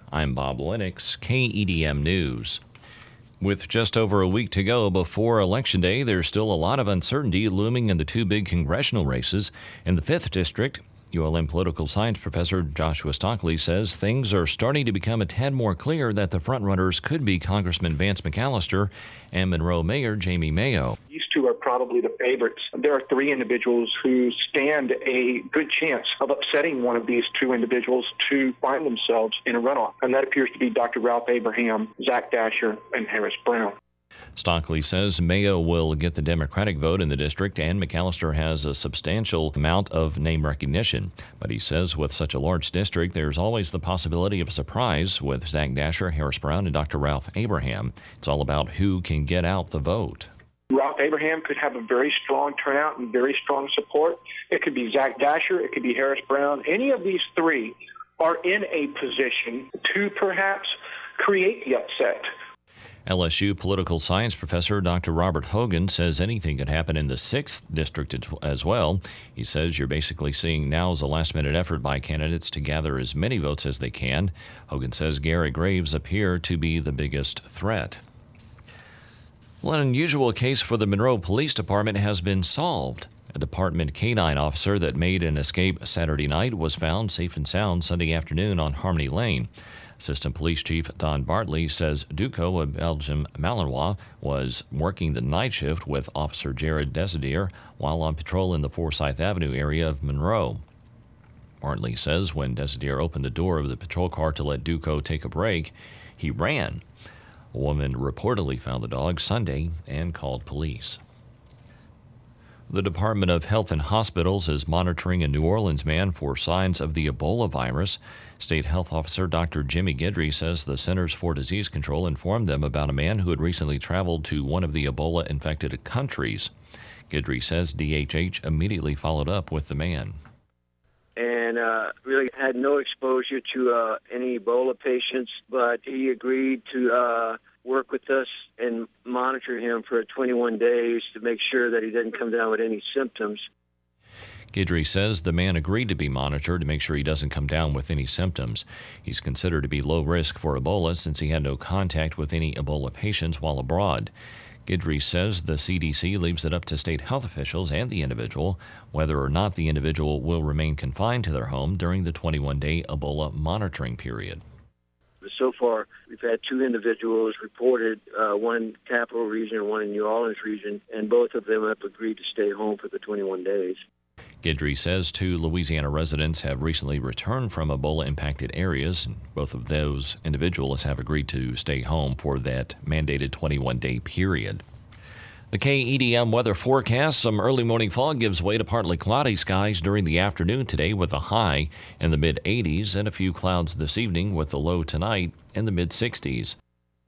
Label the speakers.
Speaker 1: I'm Bob Lennox, KEDM News. With just over a week to go before Election Day, there's still a lot of uncertainty looming in the two big congressional races. In the 5th District, ULM political science professor Joshua Stockley says things are starting to become a tad more clear that the frontrunners could be Congressman Vance McAllister and Monroe Mayor Jamie Mayo.
Speaker 2: These two are probably the favorites. There are three individuals who stand a good chance of upsetting one of these two individuals to find themselves in a runoff, and that appears to be Dr. Ralph Abraham, Zach Dasher, and Harris Brown.
Speaker 1: Stockley says Mayo will get the Democratic vote in the district, and McAllister has a substantial amount of name recognition. But he says with such a large district, there's always the possibility of a surprise with Zach Dasher, Harris Brown, and Dr. Ralph Abraham. It's all about who can get out the vote.
Speaker 2: Ralph Abraham could have a very strong turnout and very strong support. It could be Zach Dasher. It could be Harris Brown. Any of these three are in a position to perhaps create the upset.
Speaker 1: LSU political science professor Dr. Robert Hogan says anything could happen in the 6th District as well. He says you're basically seeing now as a last-minute effort by candidates to gather as many votes as they can. Hogan says Garrett Graves appear to be the biggest threat. Well, an unusual case for the Monroe Police Department has been solved. A department canine officer that made an escape Saturday night was found safe and sound Sunday afternoon on Harmony Lane. Assistant Police Chief Don Bartley says Duco of Belgium Malinois was working the night shift with Officer Jared Desidier while on patrol in the Forsyth Avenue area of Monroe. Bartley says when Desidier opened the door of the patrol car to let Duco take a break, he ran. A woman reportedly found the dog Sunday and called police. The Department of Health and Hospitals is monitoring a New Orleans man for signs of the Ebola virus. State Health Officer Dr. Jimmy Guidry says the Centers for Disease Control informed them about a man who had recently traveled to one of the Ebola-infected countries. Guidry says DHH immediately followed up with the man.
Speaker 3: And really had no exposure to any Ebola patients, but he agreed to work with us and monitor him for 21 days to make sure that he didn't come down with any symptoms.
Speaker 1: Guidry says the man agreed to be monitored to make sure he doesn't come down with any symptoms. He's considered to be low risk for Ebola since he had no contact with any Ebola patients while abroad. Guidry says the CDC leaves it up to state health officials and the individual whether or not the individual will remain confined to their home during the 21-day Ebola monitoring period.
Speaker 3: So far, we've had two individuals reported, one in Capital Region and one in New Orleans region, and both of them have agreed to stay home for the 21 days.
Speaker 1: Guidry says two Louisiana residents have recently returned from Ebola-impacted areas. Both of those individuals have agreed to stay home for that mandated 21-day period. The KEDM weather forecast: some early morning fog gives way to partly cloudy skies during the afternoon today with a high in the mid-80s and a few clouds this evening with the low tonight in the mid-60s.